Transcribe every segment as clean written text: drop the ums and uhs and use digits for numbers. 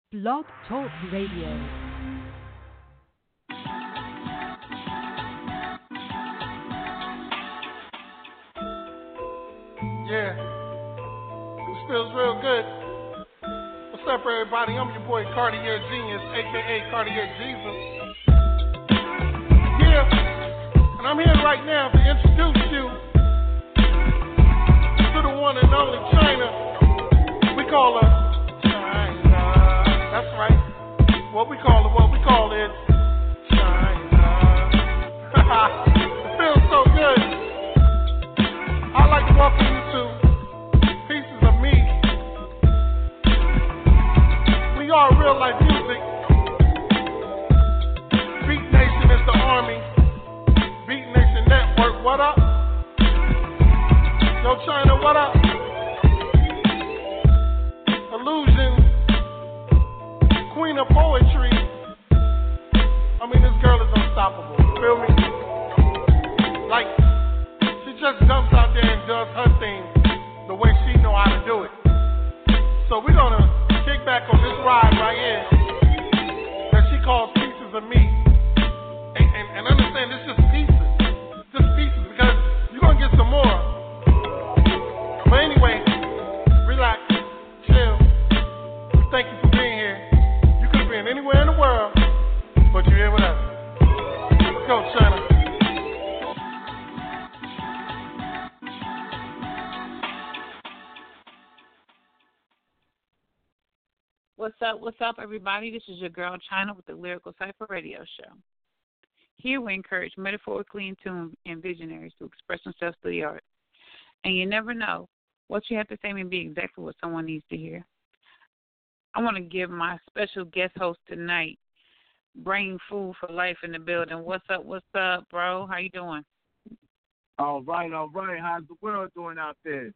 Blog Talk Radio. Yeah, this feels real good. What's up, everybody? I'm your boy Cartier Genius, aka Cartier Jesus. Yeah, and I'm here right now to introduce you to the one and only China. We call her China. That's right. What we call it China. It feels so good. I'd like to welcome you to Pieces of Me. We are real life music. Beat Nation is the army. Beat Nation Network, what up? Yo, China, what up? Illusion, Queen of Poetry. I mean, this girl is unstoppable. Feel me? Like, she just jumps out there and does her thing the way she know how to do it. So we're gonna kick back on this ride right here that she calls Pieces of Me. And understand, it's just pieces, because you're gonna get some more. But anyway, relax, chill. We thank you for being here. You could have been anywhere in the world, but you're here with us. Let's go, China. What's up, everybody? This is your girl, China, with the Lyrical Cypher Radio Show. Here we encourage metaphorically in tune and visionaries to express themselves through the art. And you never know what you have to say may be exactly what someone needs to hear. I want to give my special guest host tonight, Brain Food for Life in the building. What's up, bro? How you doing? All right. How's the world doing out there?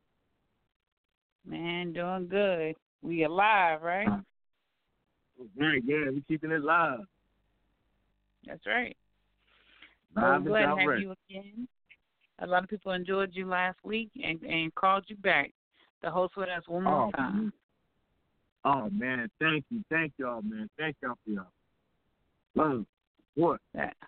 Man, doing good. We alive, right? Right, yeah, we keeping it live. That's right. Live I'm glad to and have direct. you again. A lot of people enjoyed you last week and called you back to host with us one more time. Oh, man, thank y'all, man. Thank y'all for y'all. Love. What?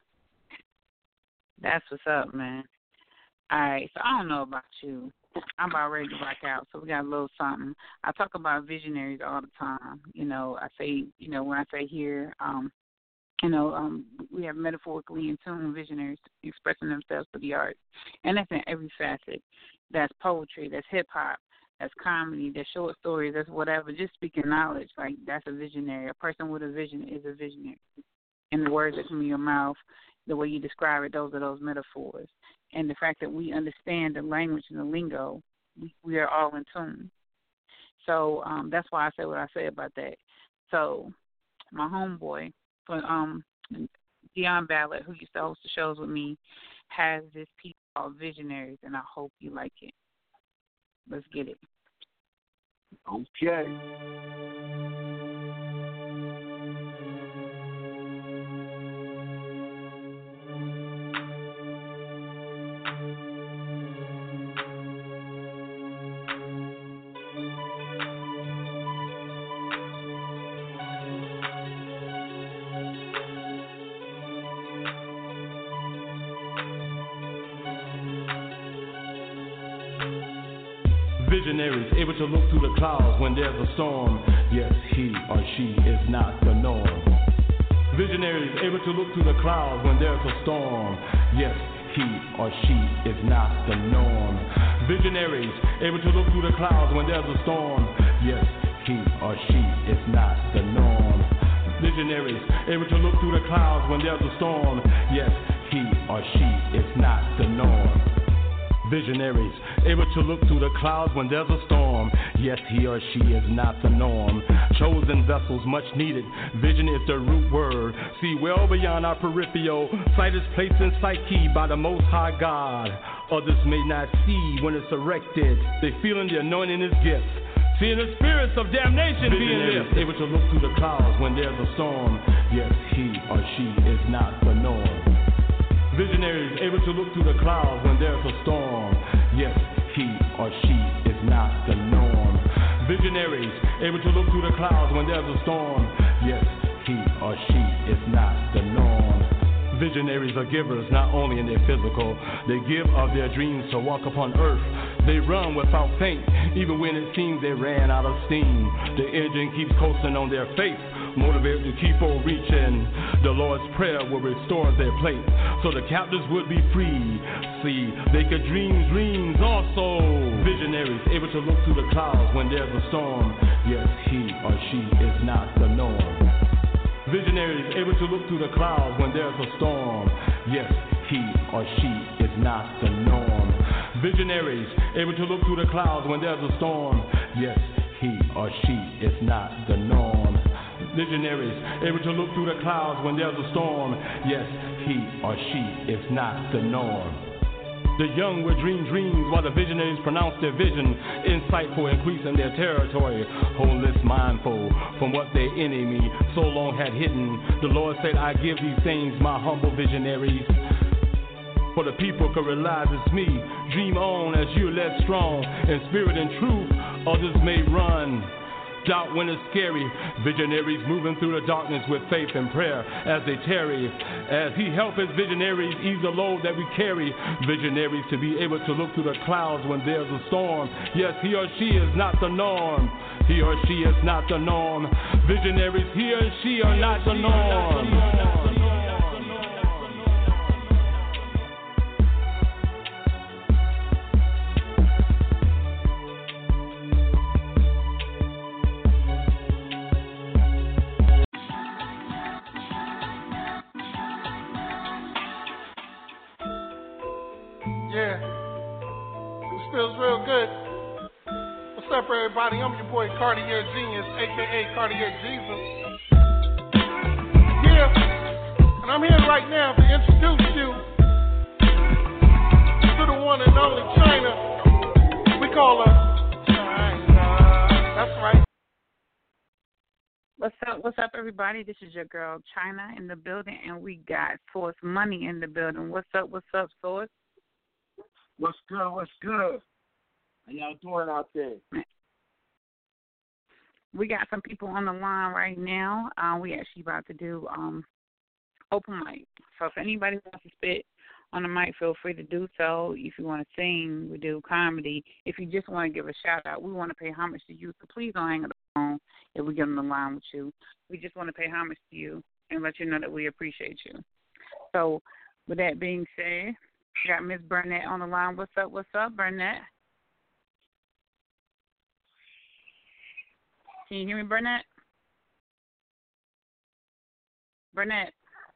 That's what's up, man. All right, so I don't know about you. I'm about ready to rock out, so we got a little something. I talk about visionaries all the time. I say, when I say here, we have metaphorically in tune visionaries expressing themselves through the art. And that's in every facet. That's poetry, that's hip-hop, that's comedy, that's short stories, that's whatever. Just speaking knowledge, like that's a visionary. A person with a vision is a visionary. And the words that come in your mouth, the way you describe it, those are those metaphors. And the fact that we understand the language and the lingo, we are all in tune. So that's why I say what I say about that. So my homeboy, Dion Ballard, who used to host the shows with me, has this piece called Visionaries, and I hope you like it. Let's get it. Okay. Visionaries able to look through the clouds when there's a storm. Yes, he or she is not the norm. Visionaries able to look through the clouds when there's a storm. Yes, he or she is not the norm. Visionaries able to look through the clouds when there's a storm. Yes, he or she is not the norm. Visionaries able to look through the clouds when there's a storm. Yes, he or she is not the norm. Visionaries able to look through the clouds when there's a storm. Yes, he or she is not the norm. Chosen vessels much needed. Vision is the root word. See well beyond our peripheral. Sight is placed in psyche by the Most High God. Others may not see when it's erected. They feeling the anointing is gift. Seeing the spirits of damnation being lifted. Able to look through the clouds when there's a storm. Yes, he or she is not the norm. Visionaries able to look through the clouds when there's a storm. Yes, he or she is not the norm. Visionaries, able to look through the clouds when there's a storm. Yes, he or she is not the norm. Visionaries are givers not only in their physical, they give of their dreams to walk upon earth. They run without faint, even when it seems they ran out of steam. The engine keeps coasting on their faith, motivated to keep on reaching. The Lord's prayer will restore their place, so the captives would be free. See, they could dream dreams also. Visionaries able to look through the clouds when there's a storm. Yes, he or she is not the norm. Visionaries able to look through the clouds when there's a storm. Yes, he or she is not the norm. Visionaries able to look through the clouds when there's a storm. Yes, he or she is not the norm. Visionaries able to look through the clouds when there's a storm. Yes, he or she is not the norm. The young will dream dreams while the visionaries pronounce their vision, insightful, increasing their territory, wholeness mindful from what their enemy so long had hidden. The Lord said, I give these things, my humble visionaries, for the people can realize it's me. Dream on as you're less strong in spirit and truth, others may run. Doubt when it's scary. Visionaries moving through the darkness with faith and prayer as they tarry. As he helps his visionaries ease the load that we carry. Visionaries to be able to look through the clouds when there's a storm. Yes, he or she is not the norm. He or she is not the norm. Visionaries, he or she are not the norm. Yeah, this feels real good. What's up, everybody? I'm your boy Cartier Genius, aka Cartier Jesus. Yeah, and I'm here right now to introduce you to the one and only China. We call her China. That's right. What's up, everybody? This is your girl China in the building, and we got Source Money in the building. What's up, Source? What's good? What's good? How y'all doing out there? We got some people on the line right now. We actually about to do open mic. So if anybody wants to spit on the mic, feel free to do so. If you want to sing, we do comedy. If you just want to give a shout out, we want to pay homage to you. So please don't hang up the phone if we get on the line with you. We just want to pay homage to you and let you know that we appreciate you. So with that being said, we got Miss Burnett on the line. What's up, Burnett? Can you hear me, Burnett? Burnett?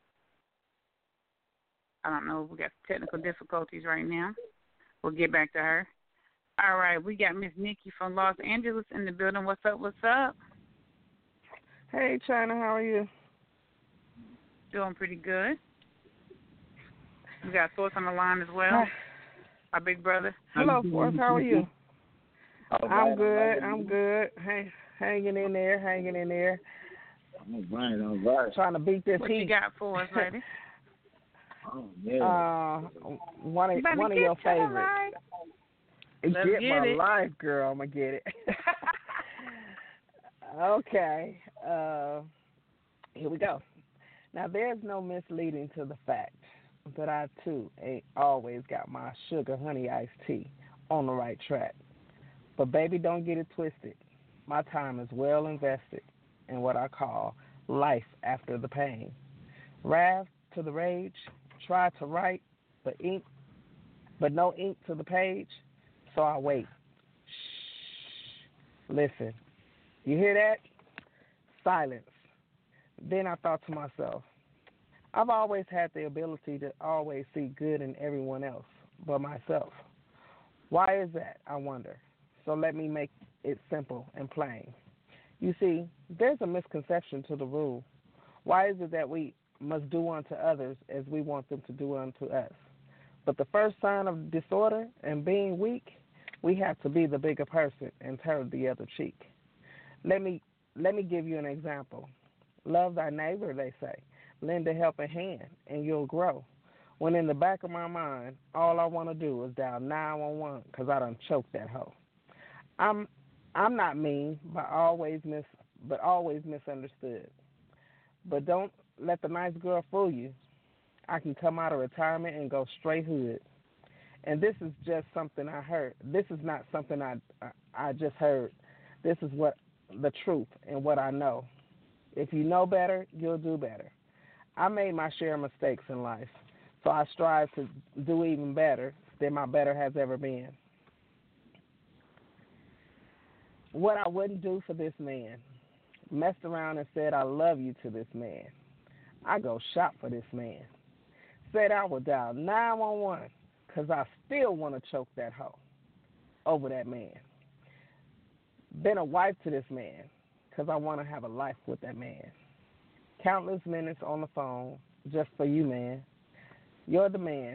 I don't know. We got technical difficulties right now. We'll get back to her. All right, we got Miss Nikki from Los Angeles in the building. What's up? Hey, China, how are you? Doing pretty good. We got Source on the line as well. Hi. Our big brother. Hello, Source. How are you? I'm good. Right. I'm good. Hey, hanging in there. All right. Trying to beat this What heat. you got for us, lady? Oh, yeah. One of your favorites. Right. Let's Get get my it. life, girl. I'm gonna get it. Okay. Here we go. Now, there's no misleading to the fact that I, too, ain't always got my sugar honey iced tea on the right track. But, baby, don't get it twisted. My time is well invested in what I call life after the pain. Wrath to the rage, try to write, but no ink to the page, so I wait. Shh. Listen. You hear that? Silence. Then I thought to myself, I've always had the ability to always see good in everyone else but myself. Why is that, I wonder? So let me make it simple and plain. You see, there's a misconception to the rule. Why is it that we must do unto others as we want them to do unto us? But the first sign of disorder and being weak, we have to be the bigger person and turn the other cheek. Let me give you an example. Love thy neighbor, they say. Lend a helping hand, and you'll grow. When in the back of my mind, all I want to do is dial 911 because I done choked that hoe. I'm I'm not mean, but always misunderstood. But don't let the nice girl fool you. I can come out of retirement and go straight hood. And this is just something I heard. This is not something I just heard. This is what the truth and what I know. If you know better, you'll do better. I made my share of mistakes in life, so I strive to do even better than my better has ever been. What I wouldn't do for this man, messed around and said I love you to this man. I go shop for this man. Said I would dial 911 because I still want to choke that hoe over that man. Been a wife to this man because I want to have a life with that man. Countless minutes on the phone just for you, man. You're the man.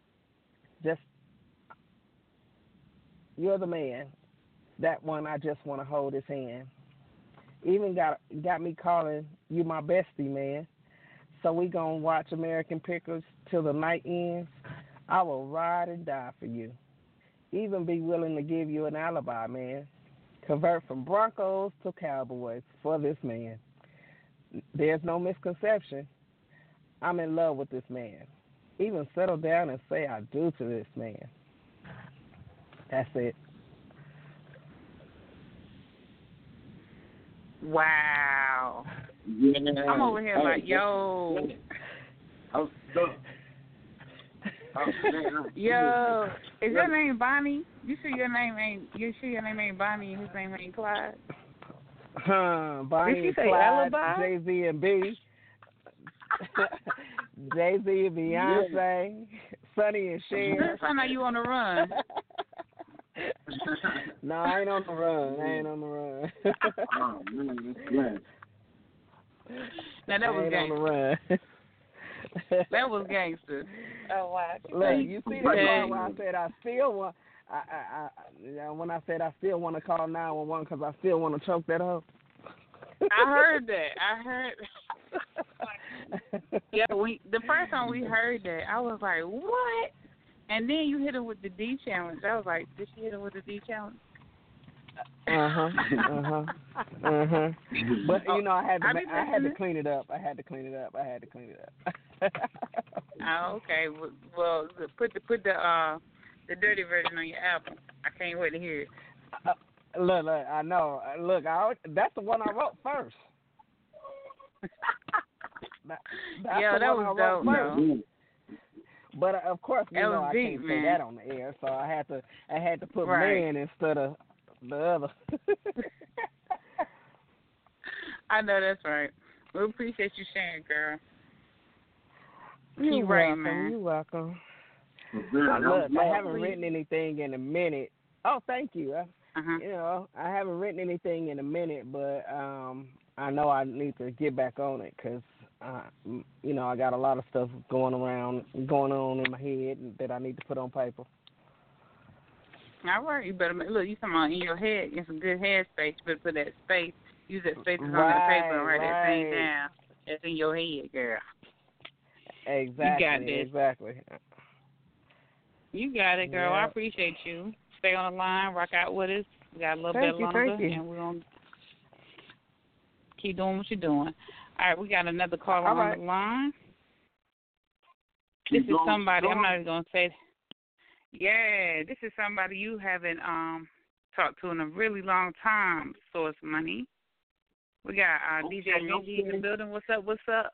You're the man. That one I just want to hold his hand. Even got me calling you my bestie, man. So we gonna watch American Pickers till the night ends. I will ride and die for you. Even be willing to give you an alibi, man. Convert from Broncos to Cowboys for this man. There's no misconception. I'm in love with this man. Even settle down and say I do to this man. That's it. Wow. Yeah. I'm over here like, yo. I'm stuck. Yo, is your name Bonnie? You sure your name ain't Bonnie and his name ain't Clyde? Bonnie Did she and say Clyde, alibi? Jay-Z and B. Jay-Z and Beyonce, Sonny and Cher. I know you on the run. No, I ain't on the run. Oh, man, that's glad. Now that was on the gangster. run. That was gangster. Oh wow! Look, you see that part where I said I still want. When I said I still want to call 911 because I still want to choke that hoe. I heard that. Yeah, the first time we heard that, I was like, what? And then you hit him with the D challenge. I was like, did she hit him with the D challenge? But you know, I had to clean it up. Oh, okay. Well, put the dirty version on your album. I can't wait to hear it. Look, I know. Look, that's the one I wrote first. That's yeah, that was dope, though. But of course, you know, I deep, can't man. say that on the air, so I had to put right. man instead of the other. I know that's right. We appreciate you sharing, girl. You're Keep writing, welcome. man. You're welcome. Look, I haven't written anything in a minute. Oh, thank you. You know, I haven't written anything in a minute, but I know I need to get back on it because, you know, I got a lot of stuff going on in my head that I need to put on paper. All right, you better look. You talking about in your head, in some good head space. You better put that space. Use that space on that paper and write that thing down. That's in your head, girl. Exactly. You got this. Exactly. You got it, girl. Yeah. I appreciate you. Stay on the line. Rock out with us. We got a little bit longer, and we're gonna keep doing what you're doing. All right, we got another caller on the line. This is somebody. I'm not even gonna say. Yeah, this is somebody you haven't talked to in a really long time. Source Money. We got DJ Benji in the building. What's up?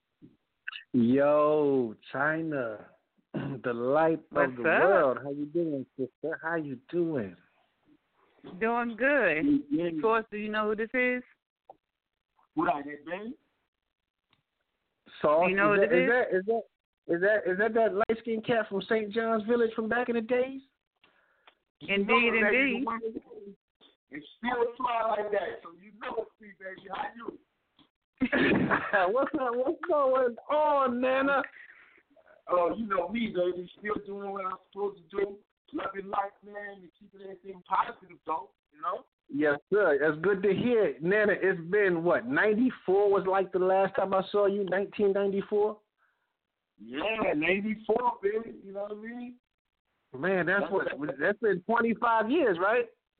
Yo, China, the light of the world. How you doing, sister? How you doing? Doing good. Source, do you know who this is? What I get, baby? Sauce, do you know who this is? Is that light skinned cat from St. John's Village from back in the days? Indeed. It's still fly like that, so you know it's me, baby. How you? What's going on, Nana? Oh, you know me, baby. Still doing what I'm supposed to do. Loving life, man, and keeping everything positive, though, you know? Yes, sir. It's good to hear. Nana, it's been, 94 was like the last time I saw you, 1994? Yeah, 94, baby. You know what I mean? Man, that's been 25 years, right?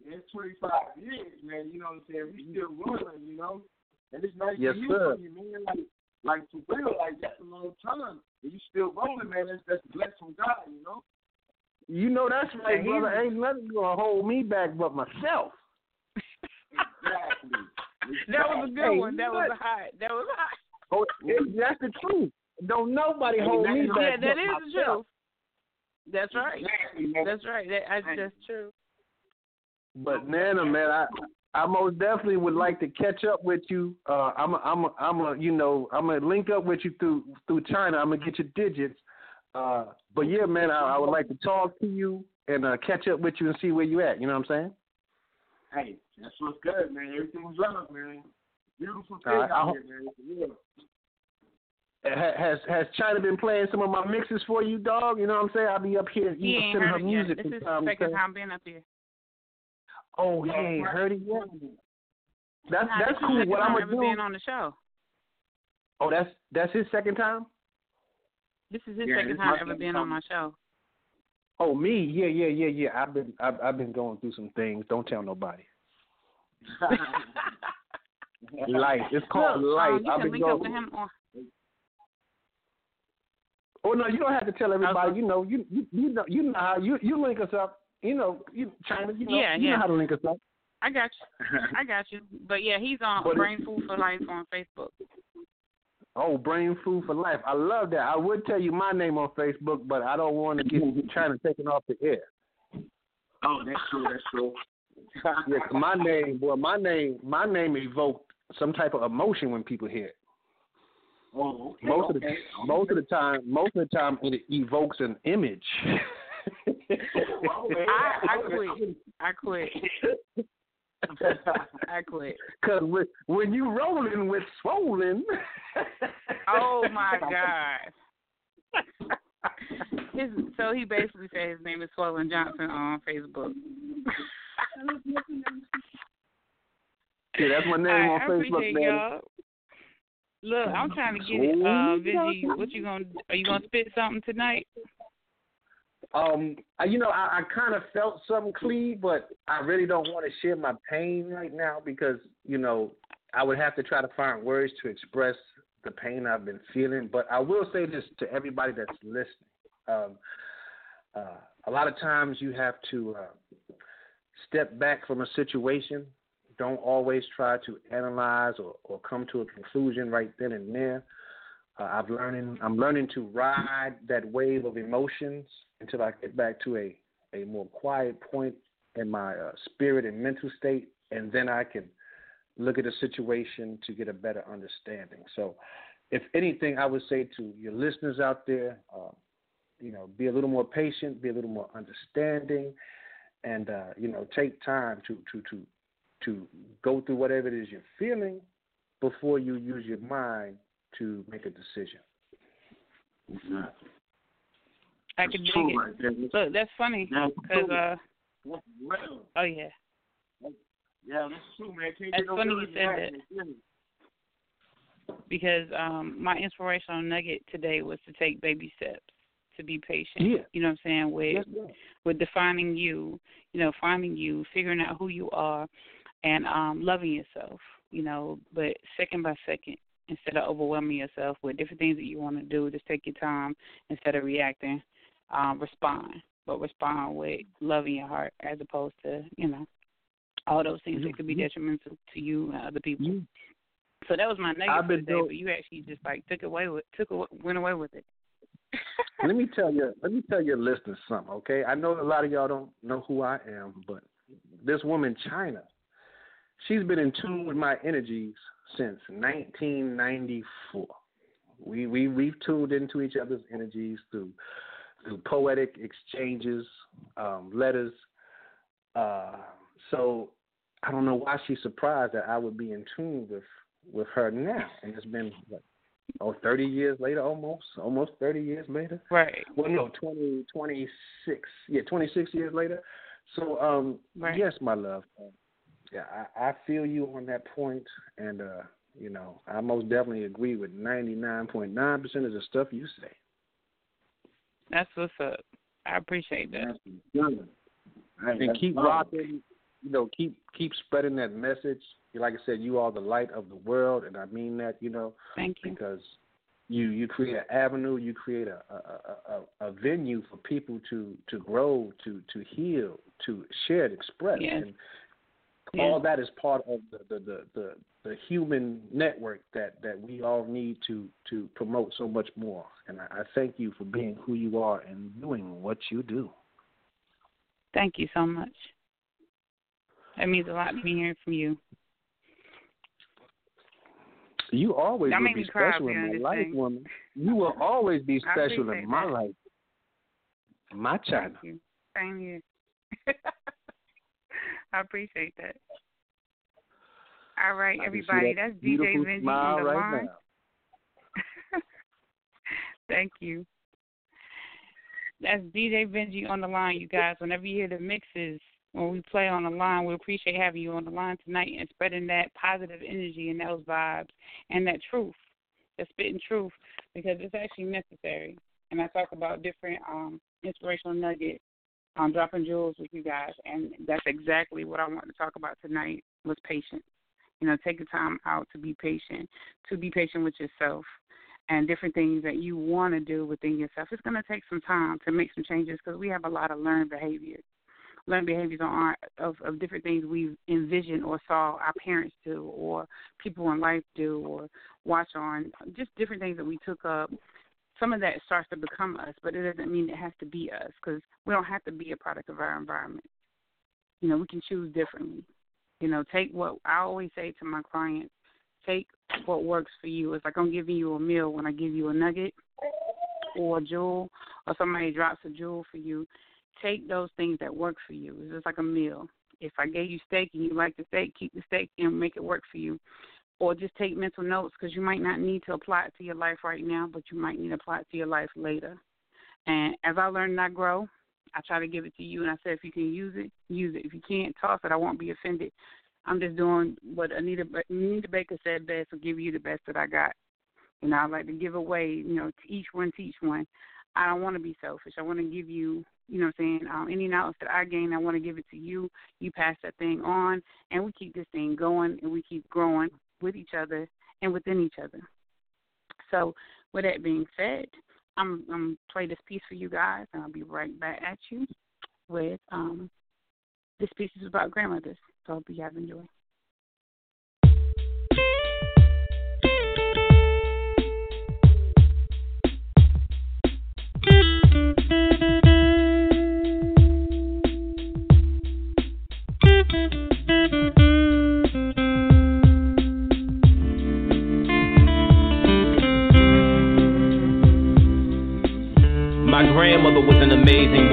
It's 25 years, man. You know what I'm saying? We still rolling, you know. And it's nice Yes, to hear sir. from you, man. Like for real, like that's a long time. And you still rolling, man. That's blessed from God, you know. You know that's right, brother. Ain't nothing gonna hold me back but myself. Exactly. That was a good one. That was hot. Oh, that's the truth. Don't nobody hold me back. Yeah, that but is myself. the truth. That's right. Exactly, man. That's right. That's true. But Nana, man, I most definitely would like to catch up with you. I'm gonna link up with you through China. I'm gonna get your digits. But yeah, man, I would like to talk to you and catch up with you and see where you at. You know what I'm saying? Hey, that's what's good, man. Everything's love, man. Beautiful thing out here, man. Yeah. Has China been playing some of my mixes for you, dog? You know what I'm saying? I'll be up here He ain't sending her heard it music. yet. This is the second time being up here. Oh, he ain't heard it yet. That's cool. What I'm gonna do? Being on the show. Oh, that's his second time. This is his second time ever being on my show. Oh, me? Yeah. I've been going through some things. Don't tell nobody. Life. It's called life. You can link up with him on. Oh no, you don't have to tell everybody. You know how you link us up. China. You know how to link us up. I got you. But yeah, he's on Brain Food for Life on Facebook. Oh, Brain Food for Life. I love that. I would tell you my name on Facebook, but I don't want to get China taken off the air. Oh, that's true. Yeah, my name evoked some type of emotion when people hear it. Oh, okay. Most of the time, it evokes an image. I quit. I quit. Because when you rolling with swollen. Oh my God. So he basically said his name is Swollen Johnson on Facebook. Yeah, that's my name on Facebook, man. Y'all. Look, I'm trying to get it. Vigi, what you gonna? Are you gonna spit something tonight? I kind of felt something, Cleve, but I really don't want to share my pain right now because, I would have to try to find words to express the pain I've been feeling. But I will say this to everybody that's listening. A lot of times you have to step back from a situation. Don't always try to analyze or come to a conclusion right then and there. I'm learning to ride that wave of emotions until I get back to a more quiet point in my spirit and mental state, and then I can look at a situation to get a better understanding. So if anything, I would say to your listeners out there, be a little more patient, be a little more understanding, and, take time to go through whatever it is you're feeling before you use your mind to make a decision. I can dig it. Look, that's funny because oh yeah. Yeah, that's true, man. It's funny you said that because my inspirational nugget today was to take baby steps, to be patient. Yeah. You know what I'm saying? With defining you, finding you, figuring out who you are, and loving yourself. But second by second. Instead of overwhelming yourself with different things that you want to do, just take your time instead of reacting. Respond, but respond with love in your heart as opposed to, all those things that could be detrimental to you and other people. So that was my negative for today, but you actually just went away with it. Let me tell your listeners something, okay? I know a lot of y'all don't know who I am, but this woman, China, she's been in tune with my energies since 1994. We've tuned into each other's energies through poetic exchanges, letters. So I don't know why she's surprised that I would be in tune with her now. And it's been 30 years later, almost 30 years later. Right. Well, no, 26 years later. So right. Yes, my love. Yeah, I feel you on that point, and I most definitely agree with 99.9% of the stuff you say. That's what's up. I appreciate that. And keep rocking keep spreading that message. Like I said, you are the light of the world, and I mean that. Thank you. Because you create an avenue, you create a venue for people to grow, to heal, to share and express, and all that is part of the human network that we all need to promote so much more. And I thank you for being who you are and doing what you do. Thank you so much. That means a lot to be hearing from you. You always will be special in my life, woman. You will always be special in my life. My China. Thank you. Same here. I appreciate that. All right, everybody. That's DJ Benji on the line. Thank you. That's DJ Benji on the line, you guys. Whenever you hear the mixes, when we play on the line, we appreciate having you on the line tonight and spreading that positive energy and those vibes and that truth, that spitting truth, because it's actually necessary. And I talk about different inspirational nuggets, dropping jewels with you guys, and that's exactly what I want to talk about tonight was patience. Take the time out to be patient with yourself and different things that you want to do within yourself. It's going to take some time to make some changes because we have a lot of learned behaviors. Learned behaviors of different things we envisioned or saw our parents do or people in life do or watch on, just different things that we took up. Some of that starts to become us, but it doesn't mean it has to be us because we don't have to be a product of our environment. We can choose differently. Take what I always say to my clients, take what works for you. It's like I'm giving you a meal when I give you a nugget or a jewel or somebody drops a jewel for you. Take those things that work for you. It's just like a meal. If I gave you steak and you like the steak, keep the steak and make it work for you. Or just take mental notes because you might not need to apply it to your life right now, but you might need to apply it to your life later. And as I learn and I grow, I try to give it to you, and I say if you can use it, use it. If you can't, toss it. I won't be offended. I'm just doing what Anita Baker said best, will give you the best that I got. I like to give away, to each one, teach one. I don't want to be selfish. I want to give you, any knowledge that I gain, I want to give it to you. You pass that thing on, and we keep this thing going, and we keep growing with each other and within each other. So with that being said, I'm going to play this piece for you guys, and I'll be right back at you with this piece is about grandmothers. So I hope you have enjoyed. My grandmother was an amazing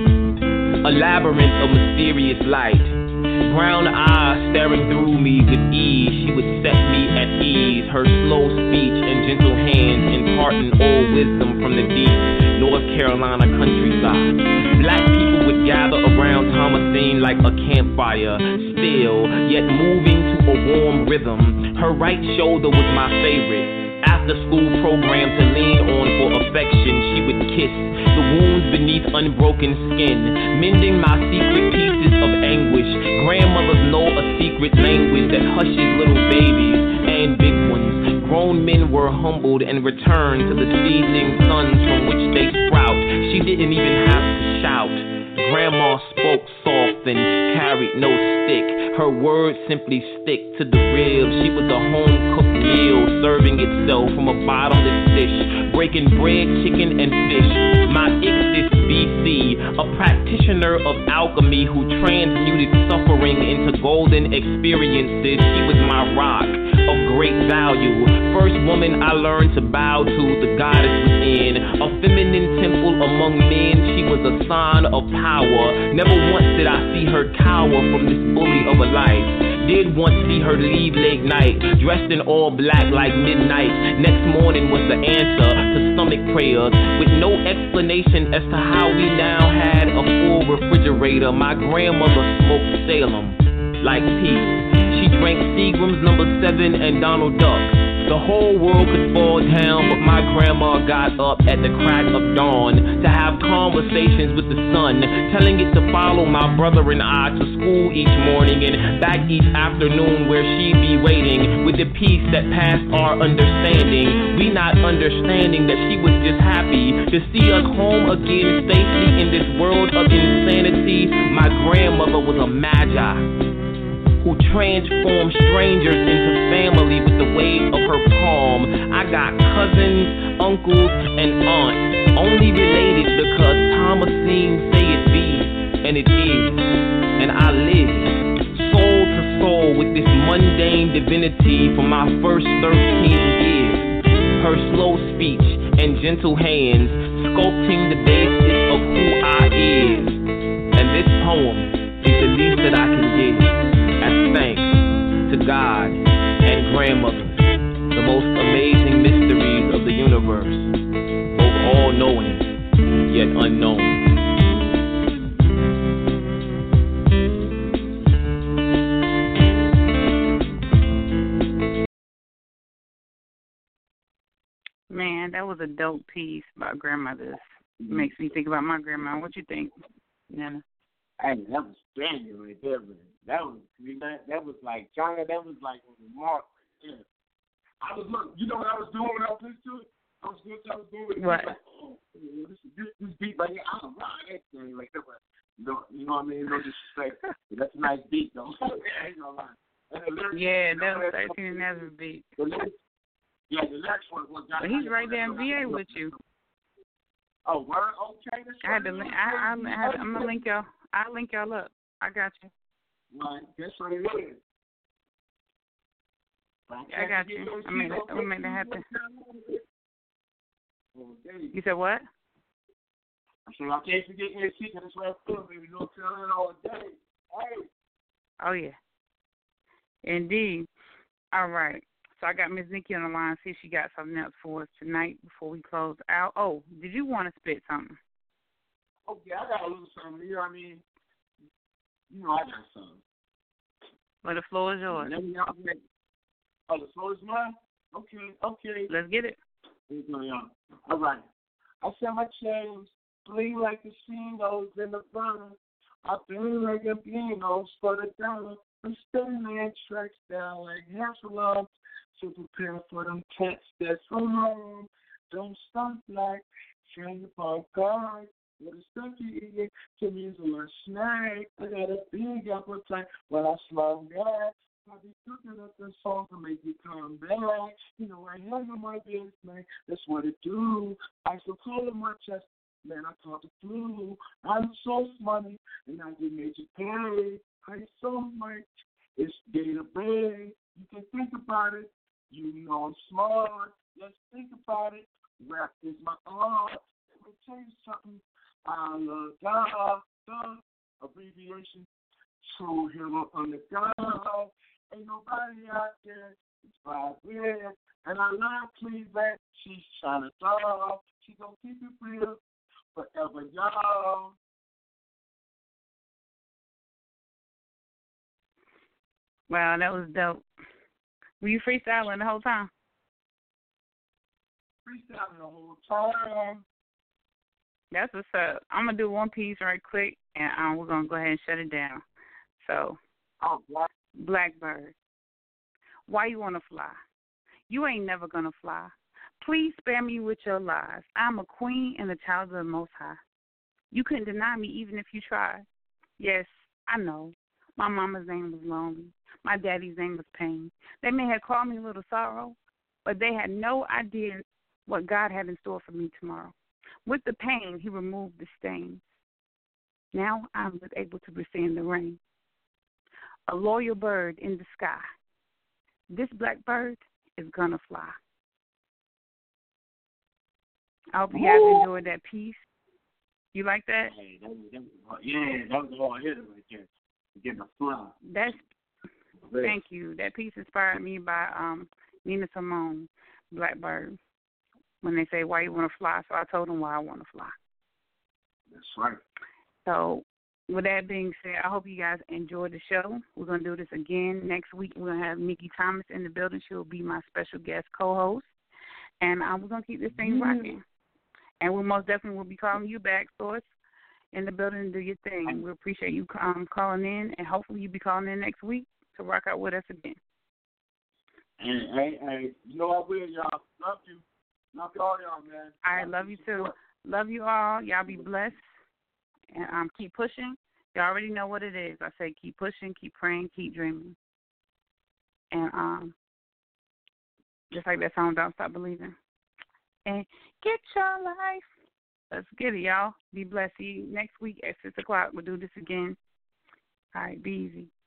woman, a labyrinth of mysterious light. Brown eyes staring through me with ease, she would set me at ease. Her slow speech and gentle hands imparting old wisdom from the deep North Carolina countryside. Black people would gather around Thomasine like a campfire, still, yet moving to a warm rhythm. Her right shoulder was my favorite. After school program to lean on for affection, she would kiss the wounds beneath unbroken skin, mending my secret pieces of anguish. Grandmothers know a secret language that hushes little babies and big ones. Grown men were humbled and returned to the seedling sons from which they sprout. She didn't even have to shout. Grandma spoke soft and carried no stick. Her words simply stick to the ribs. She was a home-cooked meal, serving itself from a bottomless dish, breaking bread, chicken, and fish. My Ixis BC, a practitioner of alchemy who transmuted suffering into golden experiences. She was my rock of great value. First woman I learned to bow to, the goddess within. A feminine temple among men, she was a sign of power. Never once did I see her cower from this bully of a life. Did once see her leave late night, dressed in all black like midnight. Next morning was the answer to stomach prayers, with no explanation as to how we now had a full refrigerator. My grandmother smoked Salem like peace. She drank Seagram's No. 7 and Donald Duck. The whole world could fall down, but my grandma got up at the crack of dawn to have conversations with the sun, telling it to follow my brother and I to school each morning and back each afternoon where she'd be waiting with the peace that passed our understanding. We not understanding that she was just happy to see us home again safely in this world of insanity. My grandmother was a magi who transformed strangers into family with the wave of her palm. I got cousins, uncles, and aunts, only related because Thomasine say it be, and it is. And I live soul to soul with this mundane divinity for my first 13 years. Her slow speech and gentle hands sculpting the basis of who I is. And this poem is the least that I can give. Thanks to God and grandmothers, the most amazing mysteries of the universe, both all-knowing yet unknown. Man, that was a dope piece about grandmothers. Makes me think about my grandma. What you think, Nana? Hey, that was banging right there, man. That was like China. That was like on the mark right there. I was you know what I was doing when I was listening to it? I was doing what? Like, oh, this beat right here. I don't know that thing like that. You know what I mean? No disrespect. That's a nice beat though. I ain't gonna lie. Yeah, that was 13 and Nazareth beat. The next one was. But he's right there in VA with you. Oh, word? Okay. I had to. I'm gonna link y'all. I'll link y'all up. I got you. Right, that's what it is. I got you. We made that happen. You said what? I said I can't forget your secret. That's what I feel, baby. No telling all day. Hey. Oh yeah. Indeed. All right. So I got Miss Nikki on the line. See if she got something else for us tonight before we close out. Oh, did you want to spit something? Oh yeah, I got a little something. You know what I mean? You know I got something. Well, the floor is yours. Oh, the floor is mine? Okay. Let's get it. All right. I said my chains bleed like casinos in the bar. I feel like a Beanos for the dollar. I'm spinning the tracks down like Hasselhoff to prepare for them cats that's from home. Don't stop like Train Park Guard. What a stuff you eating to me is a little snack. I got a big appetite when I slow down. I be cooking up the song to make you come back. You know, I handle my business, man. That's what it do. I so cold in my chest, man. I caught the flu. I'm so money, and I just made you pay. I so much. It's day to day. You can think about it. You know I'm smart. Let's think about it. Rap is my art. Let me tell you something. I love God, the abbreviation, true hero on the God. Ain't nobody out there, it's 5 years. And I love Cleveland, she's trying to talk. She gonna keep it real forever, y'all. Wow, that was dope. Were you freestyling the whole time? Freestyling the whole time. That's what's up. I'm going to do one piece right quick, and we're going to go ahead and shut it down. So, Blackbird, why you want to fly? You ain't never going to fly. Please spare me with your lies. I'm a queen and a child of the Most High. You couldn't deny me even if you tried. Yes, I know. My mama's name was Lonely. My daddy's name was Pain. They may have called me Little Sorrow, but they had no idea what God had in store for me tomorrow. With the pain, he removed the stains. Now I was able to withstand the rain. A loyal bird in the sky. This blackbird is going to fly. I hope you guys enjoyed that piece. You like that? Hey, that was all hit right there. Getting a fly. Thank you. That piece inspired me by Nina Simone, Blackbird. When they say, why you want to fly? So I told them why I want to fly. That's right. So with that being said, I hope you guys enjoyed the show. We're going to do this again next week. We're going to have Nikki Thomas in the building. She'll be my special guest co-host. And we're going to keep this thing rocking. And we most definitely will be calling you back, Source, in the building to do your thing. We appreciate you calling in, and hopefully you'll be calling in next week to rock out with us again. Hey, you know I will, y'all. Love you. Love all y'all, man. All right, love you too. Love you all. Y'all be blessed. And keep pushing. You already know what it is. I say keep pushing, keep praying, keep dreaming. And just like that song, Don't Stop Believing. And get your life. Let's get it, y'all. Be blessed. See you next week at 6 o'clock. We'll do this again. All right, be easy.